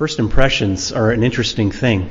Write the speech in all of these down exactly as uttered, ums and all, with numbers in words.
First impressions are an interesting thing.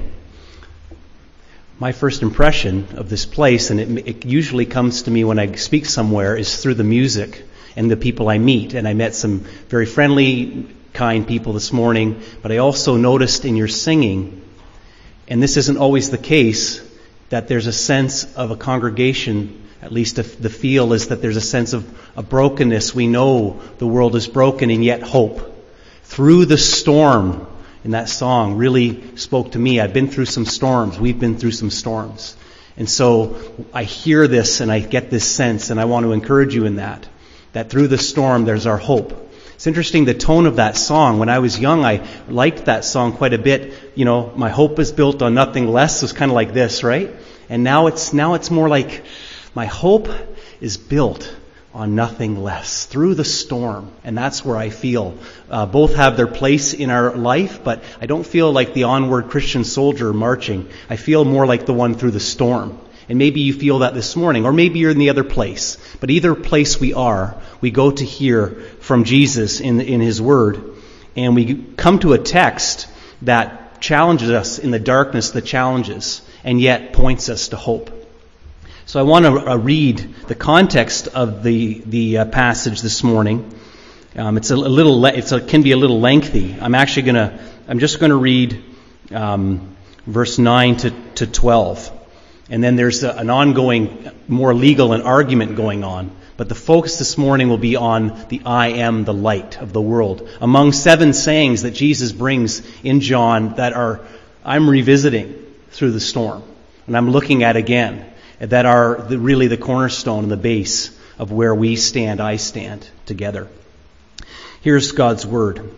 My first impression of this place, and it, it usually comes to me when I speak somewhere, is through the music and the people I meet. And I met some very friendly, kind people this morning, but I also noticed in your singing, and this isn't always the case, that there's a sense of a congregation, at least the feel is that there's a sense of a brokenness. We know the world is broken, and yet hope. Through the storm, in that song, really spoke to me. I've been through some storms. We've been through some storms. And so I hear this and I get this sense, and I want to encourage you in that, that through the storm there's our hope. It's interesting, the tone of that song. When I was young, I liked that song quite a bit. You know, my hope is built on nothing less. It was kind of like this, right? And now it's now it's more like, my hope is built on nothing less, through the storm. And that's where I feel. Uh, both have their place in our life, but I don't feel like the onward Christian soldier marching. I feel more like the one through the storm. And maybe you feel that this morning, or maybe you're in the other place. But either place we are, we go to hear from Jesus in, in His Word. And we come to a text that challenges us in the darkness, the challenges, and yet points us to hope. So I want to uh, read the context of the the uh, passage this morning. Um, it's a, a little, le- it's a, can be a little lengthy. I'm actually going to, I'm just going to read um, verse nine to, to twelve. And then there's a, an ongoing, more legal and argument going on. But the focus this morning will be on the I am the light of the world. Among seven sayings that Jesus brings in John that are, I'm revisiting through the storm. And I'm looking at again, that are the, really the cornerstone and the base of where we stand, I stand together. Here's God's Word.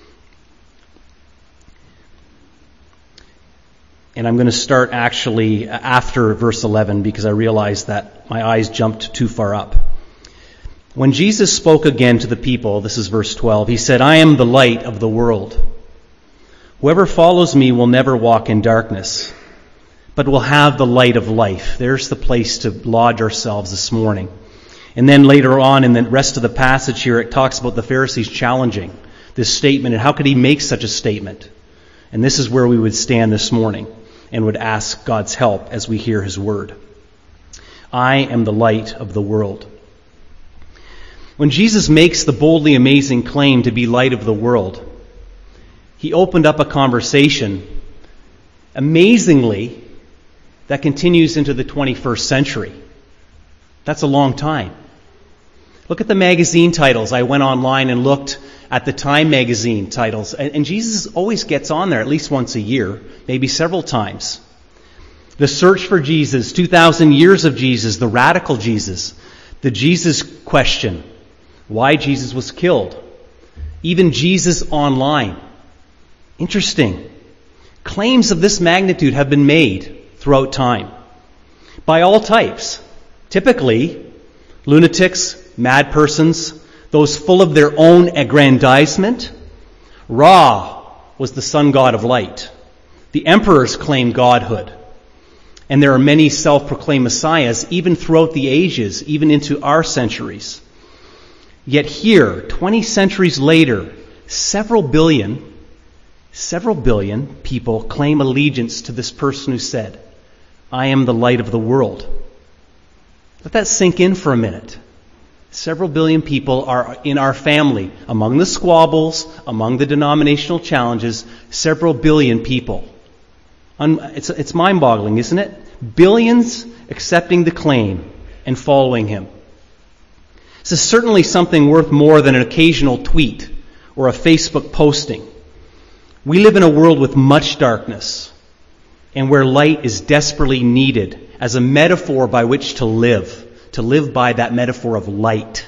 And I'm going to start actually after verse eleven because I realized that my eyes jumped too far up. When Jesus spoke again to the people, this is verse twelve, He said, I am the light of the world. Whoever follows me will never walk in darkness, but will have the light of life. There's the place to lodge ourselves this morning. And then later on in the rest of the passage here, it talks about the Pharisees challenging this statement. And how could he make such a statement? And this is where we would stand this morning and would ask God's help as we hear His Word. I am the light of the world. When Jesus makes the boldly amazing claim to be light of the world, He opened up a conversation, amazingly, that continues into the twenty-first century. That's a long time. Look at the magazine titles. I went online and looked at the Time magazine titles. And, and Jesus always gets on there at least once a year, maybe several times. The search for Jesus, two thousand years of Jesus, the radical Jesus, the Jesus question, why Jesus was killed, even Jesus online. Interesting. Claims of this magnitude have been made throughout time by all types. Typically, lunatics, mad persons, those full of their own aggrandizement. Ra was the sun god of light. The emperors claimed godhood. And there are many self-proclaimed messiahs even throughout the ages, even into our centuries. Yet here, twenty centuries later, several billion, several billion people claim allegiance to this person who said, I am the light of the world. Let that sink in for a minute. Several billion people are in our family. Among the squabbles, among the denominational challenges, several billion people. It's, it's mind-boggling, isn't it? Billions accepting the claim and following Him. This is certainly something worth more than an occasional tweet or a Facebook posting. We live in a world with much darkness, and where light is desperately needed as a metaphor by which to live, to live by that metaphor of light.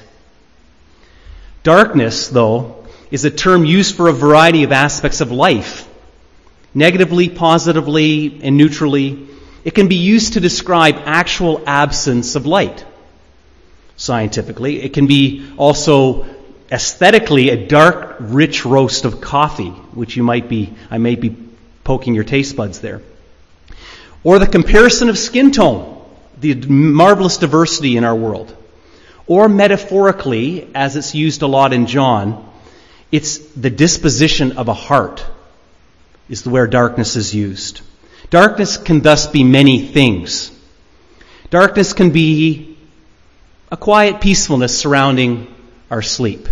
Darkness, though, is a term used for a variety of aspects of life. Negatively, positively, and neutrally, it can be used to describe actual absence of light. Scientifically, it can be also aesthetically a dark, rich roast of coffee, which you might be, I may be poking your taste buds there. Or the comparison of skin tone, the marvelous diversity in our world. Or metaphorically, as it's used a lot in John, it's the disposition of a heart. is where darkness is used. Darkness can thus be many things. Darkness can be a quiet peacefulness surrounding our sleep,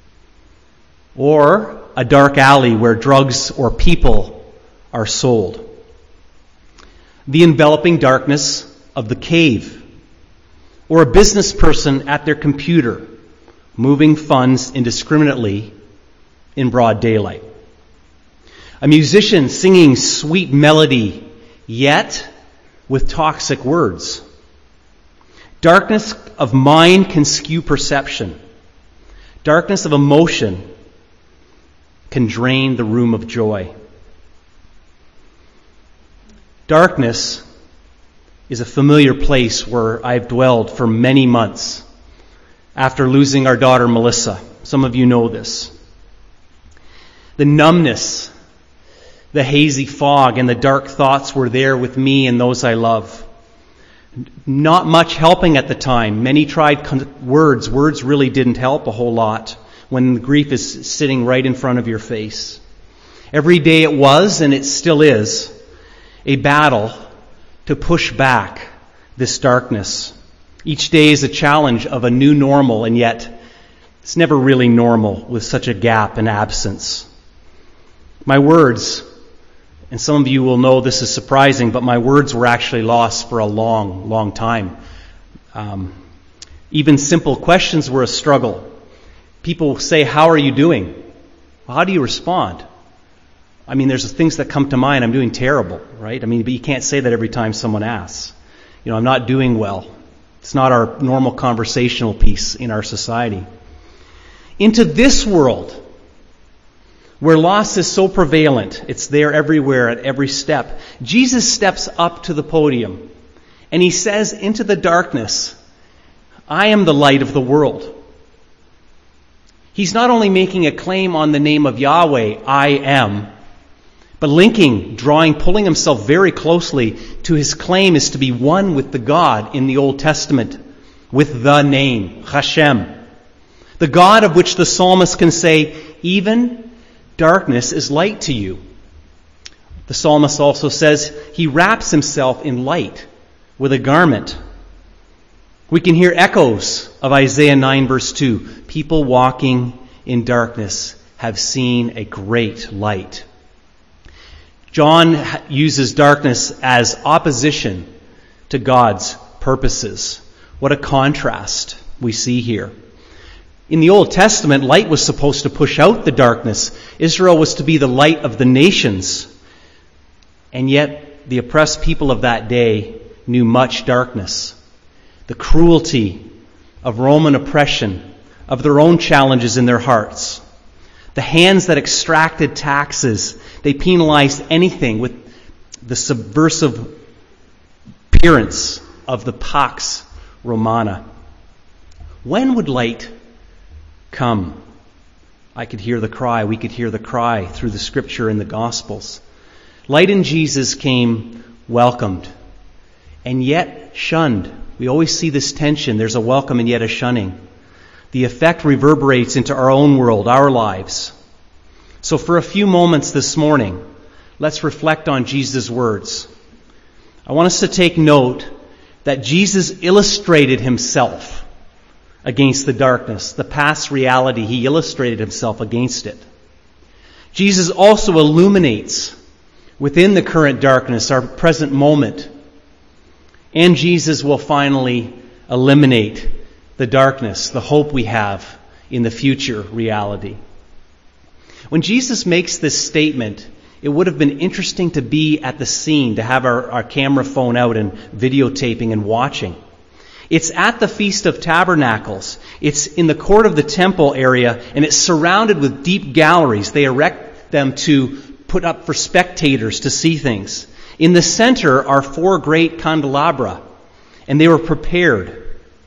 or a dark alley where drugs or people are sold. The enveloping darkness of the cave, or a business person at their computer moving funds indiscriminately in broad daylight. A musician singing sweet melody, yet with toxic words. Darkness of mind can skew perception. Darkness of emotion can drain the room of joy. Darkness is a familiar place where I've dwelled for many months after losing our daughter Melissa. Some of you know this. The numbness, the hazy fog, and the dark thoughts were there with me and those I love. Not much helping at the time. Many tried con- words. Words really didn't help a whole lot when the grief is sitting right in front of your face. Every day it was, and it still is, a battle to push back this darkness. Each day is a challenge of a new normal, and yet it's never really normal with such a gap and absence. My words, and some of you will know this is surprising, but my words were actually lost for a long, long time. Um, even simple questions were a struggle. People say, "How are you doing?" Well, how do you respond? I mean, there's things that come to mind. I'm doing terrible, right? I mean, but you can't say that every time someone asks. You know, I'm not doing well. It's not our normal conversational piece in our society. Into this world, where loss is so prevalent, it's there everywhere at every step, Jesus steps up to the podium and he says into the darkness, "I am the light of the world." He's not only making a claim on the name of Yahweh, "I am," but linking, drawing, pulling himself very closely to his claim is to be one with the God in the Old Testament, with the name, Hashem. The God of which the psalmist can say, "Even darkness is light to you." The psalmist also says he wraps himself in light with a garment. We can hear echoes of Isaiah nine verse two. People walking in darkness have seen a great light. John uses darkness as opposition to God's purposes. What a contrast we see here. In the Old Testament, light was supposed to push out the darkness. Israel was to be the light of the nations. And yet, the oppressed people of that day knew much darkness. The cruelty of Roman oppression, of their own challenges in their hearts. The hands that extracted taxes, they penalized anything with the subversive appearance of the Pax Romana. When would light come? I could hear the cry. We could hear the cry through the Scripture and the Gospels. Light in Jesus came welcomed and yet shunned. We always see this tension. There's a welcome and yet a shunning. The effect reverberates into our own world, our lives. So for a few moments this morning, let's reflect on Jesus' words. I want us to take note that Jesus illustrated himself against the darkness, the past reality. He illustrated himself against it. Jesus also illuminates within the current darkness our present moment. And Jesus will finally eliminate the darkness, the hope we have in the future reality. When Jesus makes this statement, it would have been interesting to be at the scene, to have our, our camera phone out and videotaping and watching. It's at the Feast of Tabernacles. It's in the court of the temple area, and it's surrounded with deep galleries. They erect them to put up for spectators to see things. In the center are four great candelabra, and they were prepared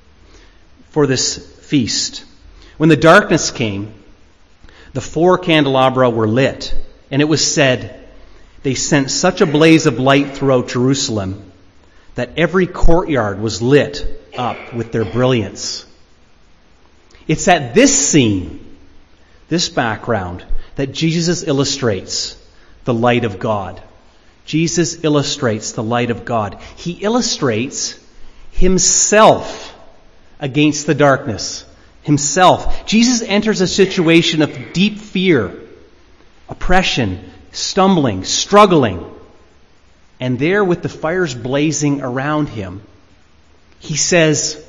for this feast. When the darkness came, the four candelabra were lit, and it was said they sent such a blaze of light throughout Jerusalem that every courtyard was lit up with their brilliance. It's at this scene, this background, that Jesus illustrates the light of God. Jesus illustrates the light of God. He illustrates himself against the darkness. Himself. Jesus enters a situation of deep fear, oppression, stumbling, struggling. And there, with the fires blazing around him, he says,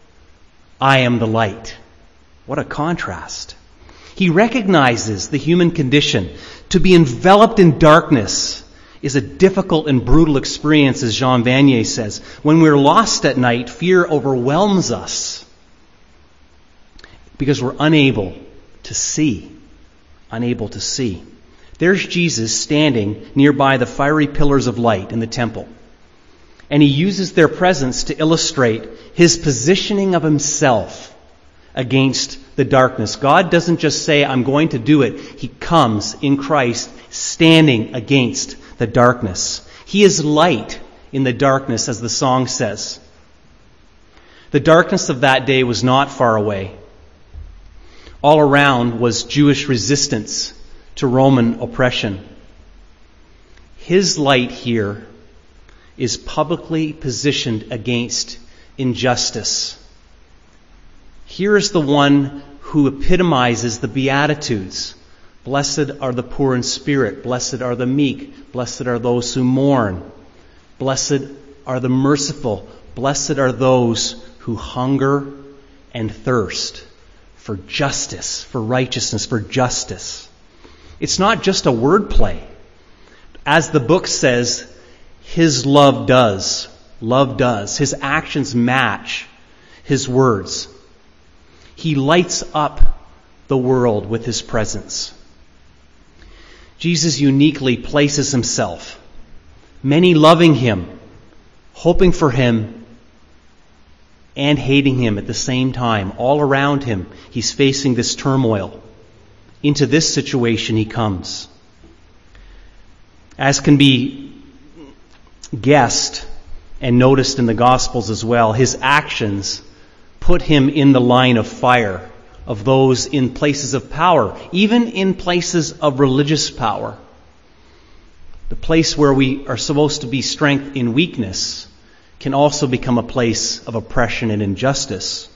I am the light. What a contrast. He recognizes the human condition. To be enveloped in darkness is a difficult and brutal experience, as Jean Vanier says. When we're lost at night, fear overwhelms us because we're unable to see. Unable to see. There's Jesus standing nearby the fiery pillars of light in the temple. And he uses their presence to illustrate his positioning of himself against the darkness. God doesn't just say, I'm going to do it. He comes in Christ standing against the darkness. He is light in the darkness, as the song says. The darkness of that day was not far away. All around was Jewish resistance to Roman oppression. His light here is publicly positioned against injustice. Here is the one who epitomizes the Beatitudes. Blessed are the poor in spirit. Blessed are the meek. Blessed are those who mourn. Blessed are the merciful. Blessed are those who hunger and thirst for justice, for righteousness, for justice. It's not just a word play. As the book says, his love does. Love does. His actions match his words. He lights up the world with his presence. Jesus uniquely places himself. Many loving him, hoping for him, and hating him at the same time. All around him, he's facing this turmoil. Into this situation he comes. As can be guessed and noticed in the Gospels as well, his actions put him in the line of fire of those in places of power, even in places of religious power. The place where we are supposed to be strength in weakness can also become a place of oppression and injustice.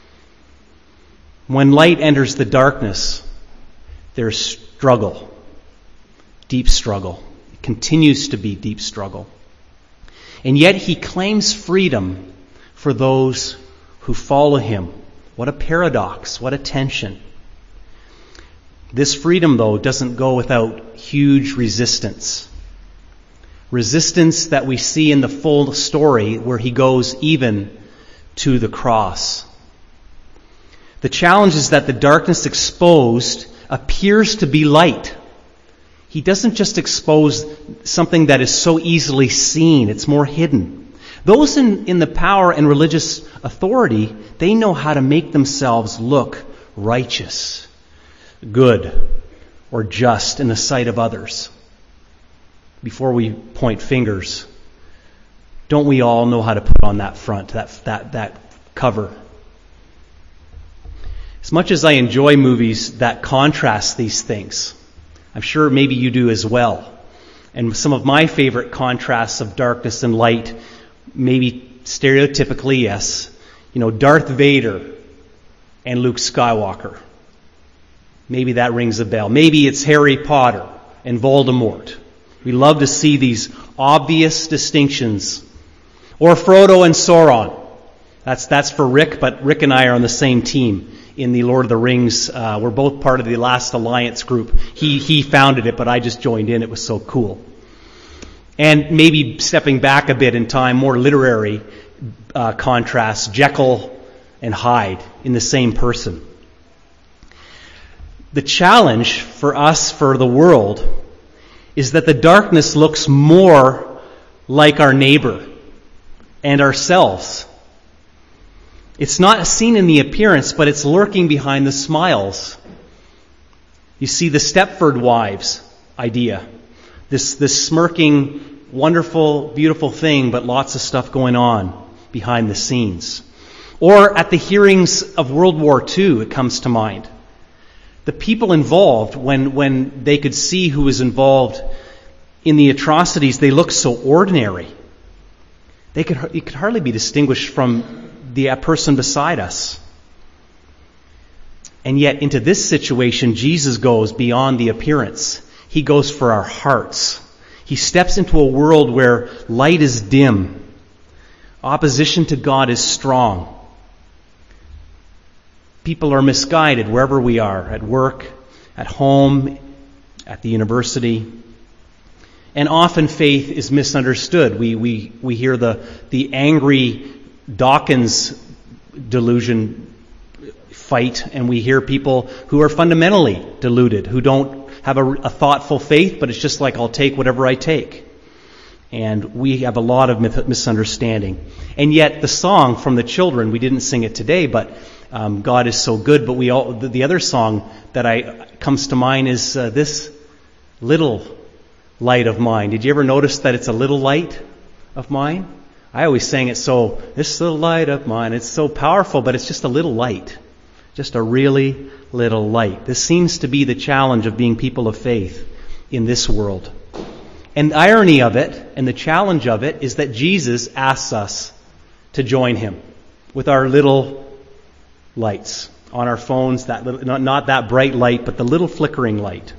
When light enters the darkness, there's struggle, deep struggle. It continues to be deep struggle. And yet he claims freedom for those who follow him. What a paradox, what a tension. This freedom, though, doesn't go without huge resistance. Resistance that we see in the full story where he goes even to the cross. The challenge is that the darkness exposed appears to be light. He doesn't just expose something that is so easily seen. It's more hidden. Those in, in the power and religious authority, they know how to make themselves look righteous, good, or just in the sight of others. Before we point fingers, don't we all know how to put on that front, that that that cover? As much as I enjoy movies that contrast these things, I'm sure maybe you do as well. And some of my favorite contrasts of darkness and light, maybe stereotypically, yes, you know, Darth Vader and Luke Skywalker. Maybe that rings a bell. Maybe it's Harry Potter and Voldemort. We love to see these obvious distinctions. Or Frodo and Sauron. That's that's for Rick, but Rick and I are on the same team in the Lord of the Rings. Uh, we're both part of the Last Alliance group. He he founded it, but I just joined in. It was so cool. And maybe stepping back a bit in time, more literary uh, contrasts, Jekyll and Hyde in the same person. The challenge for us, for the world, is that the darkness looks more like our neighbor and ourselves. It's not seen in the appearance, but it's lurking behind the smiles. You see the Stepford Wives idea. This, this smirking, wonderful, beautiful thing, but lots of stuff going on behind the scenes. Or at the hearings of World War Two, it comes to mind. The people involved, when, when they could see who was involved in the atrocities, they look so ordinary. They could, it could hardly be distinguished from the person beside us. And yet, into this situation, Jesus goes beyond the appearance. He goes for our hearts. He steps into a world where light is dim. Opposition to God is strong. People are misguided wherever we are, at work, at home, at the university. And often faith is misunderstood. We we we hear the the angry Dawkins delusion fight, and we hear people who are fundamentally deluded, who don't have a, a thoughtful faith, but it's just like, I'll take whatever I take. And we have a lot of misunderstanding. And yet the song from the children, we didn't sing it today, but um, God is so good. But we all the, the other song that I comes to mind is uh, this little light of mine. Did you ever notice that it's a little light of mine? I always sang it so, this little light of mine. It's so powerful, but it's just a little light. Just a really little light. This seems to be the challenge of being people of faith in this world. And the irony of it, and the challenge of it, is that Jesus asks us to join Him with our little lights on our phones, that little, not, not that bright light, but the little flickering light.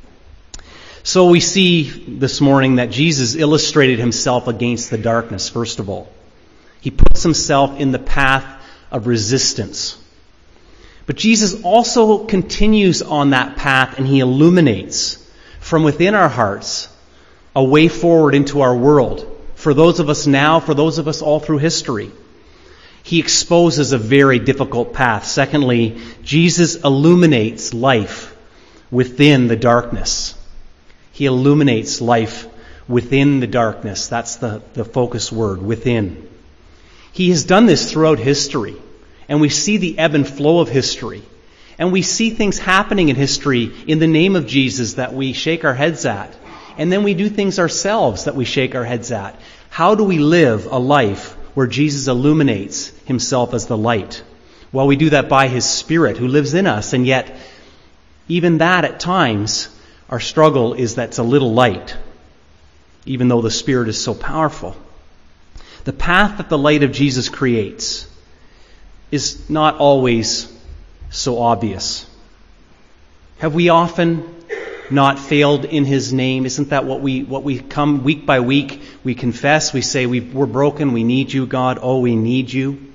So we see this morning that Jesus illustrated Himself against the darkness, first of all. He puts Himself in the path of resistance. But Jesus also continues on that path, and He illuminates from within our hearts a way forward into our world. For those of us now, for those of us all through history. He exposes a very difficult path. Secondly, Jesus illuminates life within the darkness. He illuminates life within the darkness. That's the, the focus word, within. He has done this throughout history. And we see the ebb and flow of history. And we see things happening in history in the name of Jesus that we shake our heads at. And then we do things ourselves that we shake our heads at. How do we live a life where Jesus illuminates Himself as the light? Well, we do that by His Spirit who lives in us. And yet, even that at times, our struggle is that it's a little light, even though the Spirit is so powerful. The path that the light of Jesus creates is not always so obvious. Have we often not failed in His name? Isn't that what we what we come week by week? We confess, we say we, we're broken, we need You, God. Oh, we need You.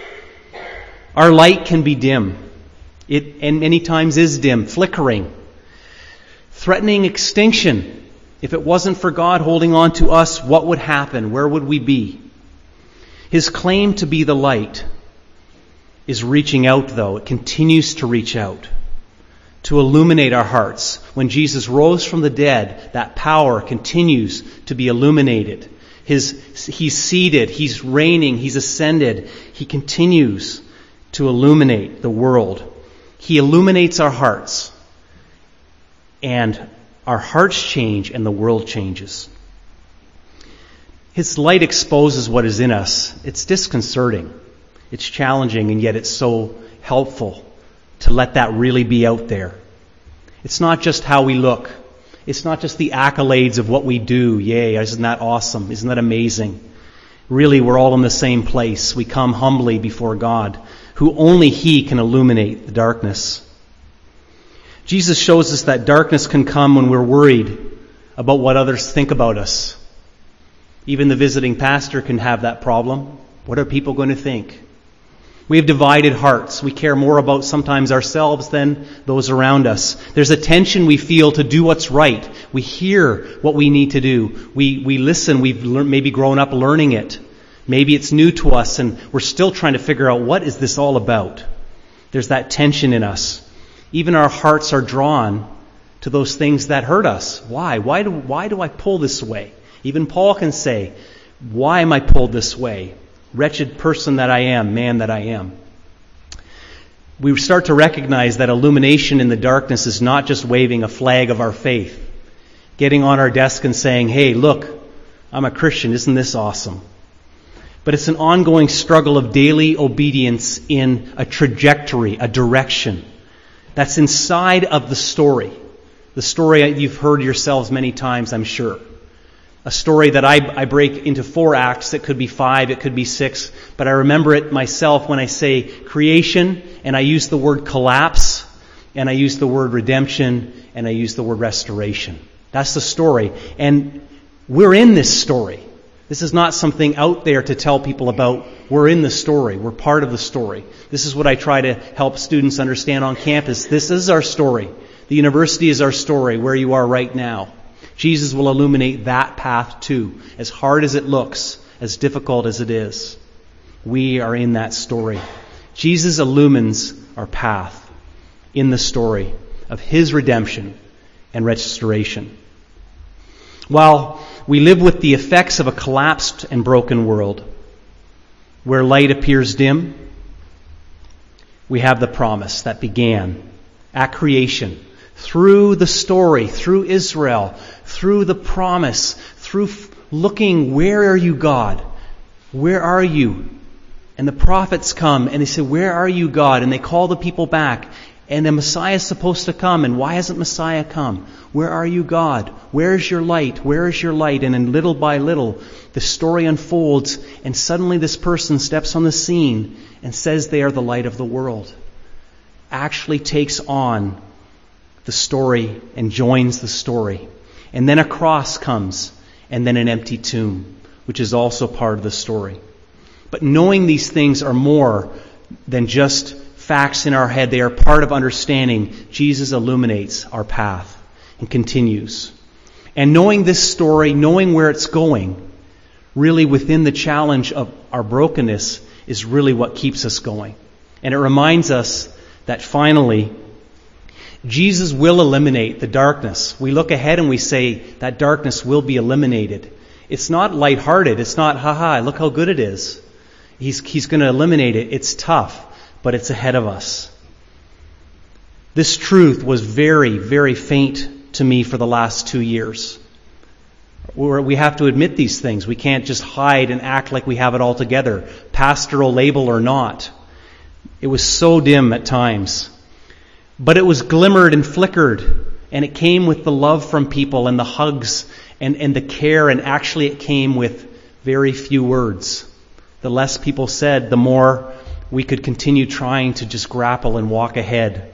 Our light can be dim. It and many times is dim, flickering, threatening extinction. If it wasn't for God holding on to us, what would happen? Where would we be? His claim to be the light is reaching out, though. It continues to reach out, to illuminate our hearts. When Jesus rose from the dead, that power continues to be illuminated. His, he's seated, He's reigning, He's ascended. He continues to illuminate the world. He illuminates our hearts. And our hearts change and the world changes. His light exposes what is in us. It's disconcerting. It's challenging, and yet it's so helpful to let that really be out there. It's not just how we look. It's not just the accolades of what we do. Yay, isn't that awesome? Isn't that amazing? Really, we're all in the same place. We come humbly before God, who only He can illuminate the darkness. Jesus shows us that darkness can come when we're worried about what others think about us. Even the visiting pastor can have that problem. What are people going to think? We have divided hearts. We care more about sometimes ourselves than those around us. There's a tension we feel to do what's right. We hear what we need to do. We we listen. We've lear- maybe grown up learning it. Maybe it's new to us and we're still trying to figure out, what is this all about? There's that tension in us. Even our hearts are drawn to those things that hurt us. Why? Why do, why do I pull this way? Even Paul can say, why am I pulled this way? Wretched person that I am, man that I am. We start to recognize that illumination in the darkness is not just waving a flag of our faith, getting on our desk and saying, hey, look, I'm a Christian, isn't this awesome? But it's an ongoing struggle of daily obedience in a trajectory, a direction that's inside of the story. The story you've heard yourselves many times, I'm sure. A story that I, I break into four acts. It could be five, it could be six, but I remember it myself when I say creation, and I use the word collapse, and I use the word redemption, and I use the word restoration. That's the story. And we're in this story. This is not something out there to tell people about. We're in the story. We're part of the story. This is what I try to help students understand on campus. This is our story. The university is our story, where you are right now. Jesus will illuminate that path too, as hard as it looks, as difficult as it is. We are in that story. Jesus illumines our path in the story of His redemption and restoration. While we live with the effects of a collapsed and broken world, where light appears dim, we have the promise that began at creation, through the story, through Israel, through the promise, through looking, where are you, God? Where are you? And the prophets come and they say, where are you, God? And they call the people back. And the Messiah is supposed to come. And why hasn't Messiah come? Where are you, God? Where is your light? Where is your light? And then little by little, the story unfolds. And suddenly this person steps on the scene and says they are the light of the world. Actually takes on the story and joins the story. And then a cross comes, and then an empty tomb, which is also part of the story. But knowing these things are more than just facts in our head. They are part of understanding. Jesus illuminates our path and continues. And knowing this story, knowing where it's going, really within the challenge of our brokenness, is really what keeps us going. And it reminds us that finally, Jesus will eliminate the darkness. We look ahead and we say that darkness will be eliminated. It's not lighthearted. It's not, haha, look how good it is. He's, he's going to eliminate it. It's tough, but it's ahead of us. This truth was very, very faint to me for the last two years. We're, we have to admit these things. We can't just hide and act like we have it all together, pastoral label or not. It was so dim at times. But it was glimmered and flickered, and it came with the love from people and the hugs and, and the care, and actually it came with very few words. The less people said, the more we could continue trying to just grapple and walk ahead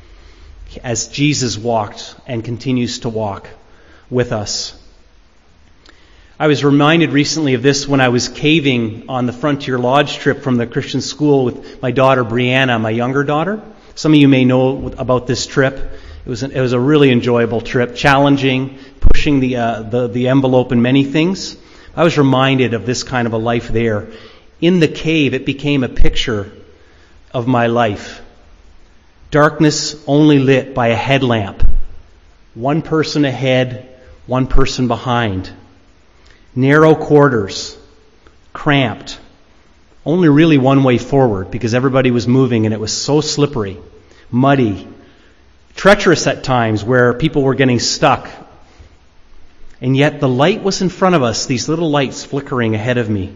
as Jesus walked and continues to walk with us. I was reminded recently of this when I was caving on the Frontier Lodge trip from the Christian school with my daughter Brianna, my younger daughter. Some of you may know about this trip. It was an, it was a really enjoyable trip, challenging, pushing the, uh, the the envelope in many things. I was reminded of this kind of a life there. In the cave, it became a picture of my life. Darkness only lit by a headlamp. One person ahead, one person behind. Narrow quarters, cramped. Only really one way forward because everybody was moving and it was so slippery, muddy, treacherous at times where people were getting stuck. And yet the light was in front of us, these little lights flickering ahead of me.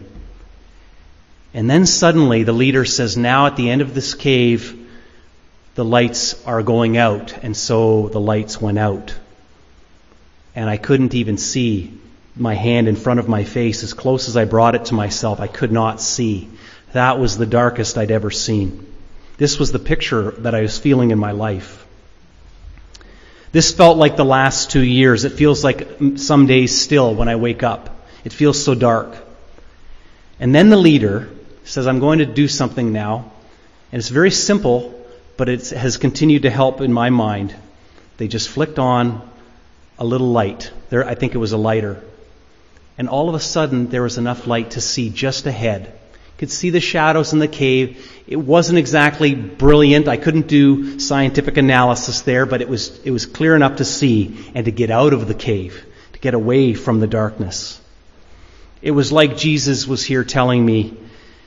And then suddenly the leader says, now at the end of this cave, the lights are going out. And so the lights went out. And I couldn't even see my hand in front of my face. As close as I brought it to myself, I could not see. That was the darkest I'd ever seen. This was the picture that I was feeling in my life. This felt like the last two years. It feels like some days still when I wake up. It feels so dark. And then the leader says, I'm going to do something now. And it's very simple, but it has continued to help in my mind. They just flicked on a little light. There, I think it was a lighter. And all of a sudden, there was enough light to see just ahead. Could see the shadows in the cave. It wasn't exactly brilliant. I couldn't do scientific analysis there, but it was it was clear enough to see and to get out of the cave, to get away from the darkness. It was like Jesus was here telling me,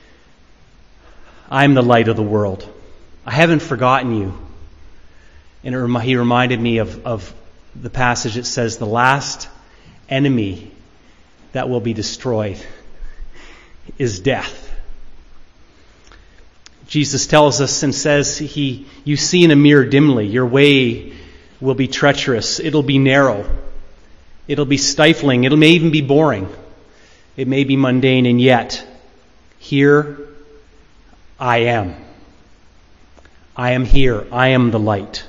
I'm the light of the world. I haven't forgotten you. And it rem- he reminded me of, of the passage that says the last enemy that will be destroyed is death. Jesus tells us and says, "He, you see in a mirror dimly. Your way will be treacherous. It'll be narrow. It'll be stifling. It may even be boring. It may be mundane, and yet, here I am. I am here. I am the light.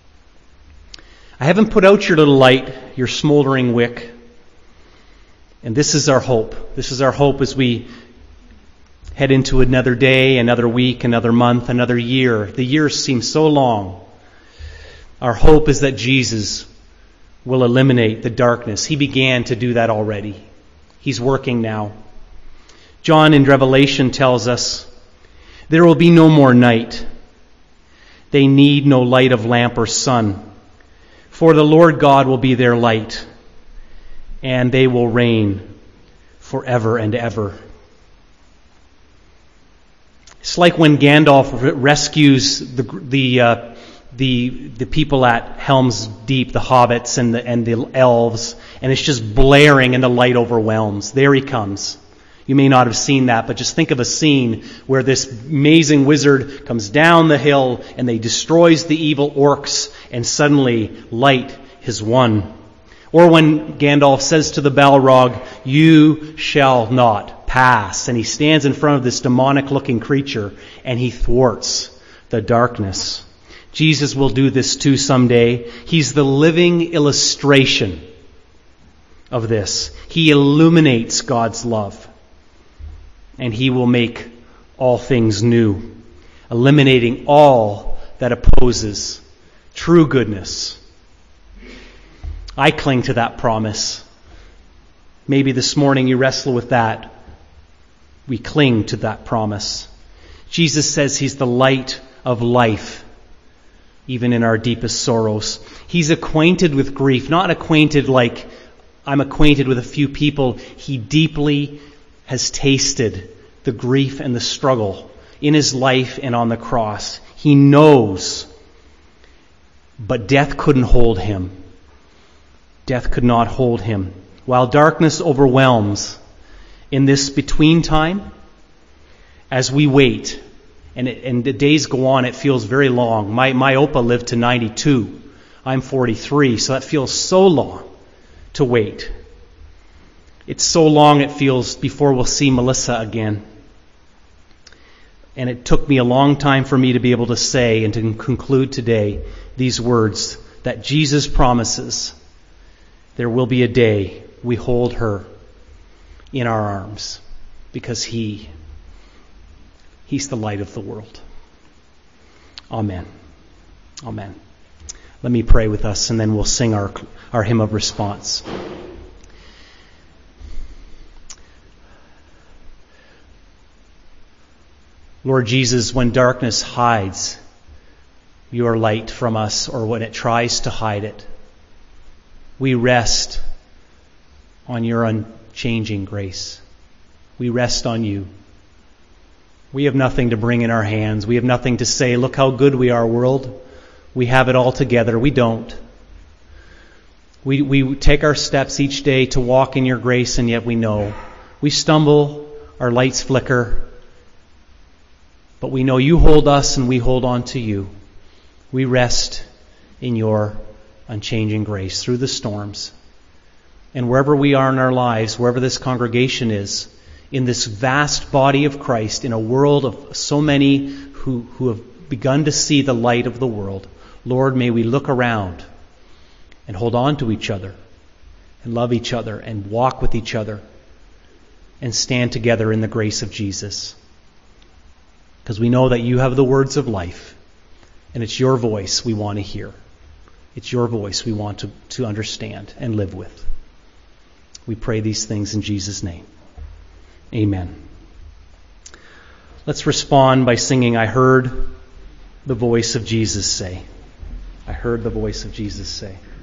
I haven't put out your little light, your smoldering wick. And this is our hope. This is our hope as we head into another day, another week, another month, another year. The years seem so long. Our hope is that Jesus will eliminate the darkness. He began to do that already. He's working now. John in Revelation tells us, there will be no more night. They need no light of lamp or sun. For the Lord God will be their light, and they will reign forever and ever. It's like when Gandalf rescues the the uh, the the people at Helm's Deep, the hobbits and the and the elves, and it's just blaring and the light overwhelms. There he comes. You may not have seen that, but just think of a scene where this amazing wizard comes down the hill and they destroys the evil orcs, and suddenly light is won. Or when Gandalf says to the Balrog, you shall not pass. And he stands in front of this demonic-looking creature and he thwarts the darkness. Jesus will do this too someday. He's the living illustration of this. He illuminates God's love. And he will make all things new, eliminating all that opposes true goodness. I cling to that promise. Maybe this morning you wrestle with that. We cling to that promise. Jesus says he's the light of life, even in our deepest sorrows. He's acquainted with grief, not acquainted like I'm acquainted with a few people. He deeply has tasted the grief and the struggle in his life and on the cross. He knows, but death couldn't hold him. Death could not hold him. While darkness overwhelms in this between time, as we wait, and, it, and the days go on, it feels very long. My, my Opa lived to ninety-two. I'm forty-three, so that feels so long to wait. It's so long it feels before we'll see Melissa again. And it took me a long time for me to be able to say and to conclude today these words that Jesus promises there will be a day we hold her in our arms because He, He's the light of the world. Amen. Amen. Let me pray with us and then we'll sing our, our hymn of response. Lord Jesus, when darkness hides your light from us, or when it tries to hide it, we rest on your unchanging grace. We rest on you. We have nothing to bring in our hands. We have nothing to say, look how good we are, world. We have it all together. We don't. We, we take our steps each day to walk in your grace, and yet we know. We stumble, our lights flicker, but we know you hold us and we hold on to you. We rest in your unchanging grace through the storms. And wherever we are in our lives, wherever this congregation is, in this vast body of Christ, in a world of so many who, who have begun to see the light of the world, Lord, may we look around and hold on to each other and love each other and walk with each other and stand together in the grace of Jesus. Because we know that you have the words of life, and it's your voice we want to hear. It's your voice we want to, to understand and live with. We pray these things in Jesus' name. Amen. Let's respond by singing, I heard the voice of Jesus say. I heard the voice of Jesus say.